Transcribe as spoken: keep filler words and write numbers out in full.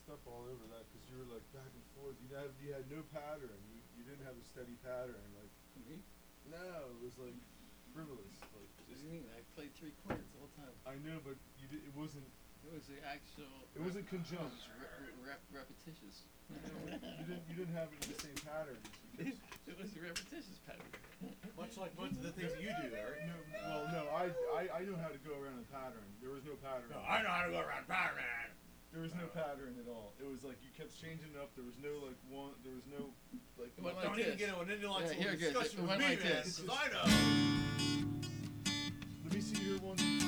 messed up all over that because you were like back and forth. You had you had no pattern. You you didn't have a steady pattern. Like me? No, it was like frivolous. Like What do you mean? I played three chords all the time. I know, but you did. It wasn't. It was the actual. It wasn't rep- conjunct. It was re- re- rep- repetitious. You, know, you didn't. You didn't have it in the same pattern. You It was a repetitious pattern. Much like most of the things that you do, Eric. No, well, no, I, I, I know how to go around a pattern. There was no pattern. No, I know how to go around pattern. There was no pattern at all. It was like you kept changing it up. There was no like one. There was no like. It went Don't like even this. get into an intellectual Yeah, here it goes. discussion It with went me, like man, this. because I know. Let me see your one.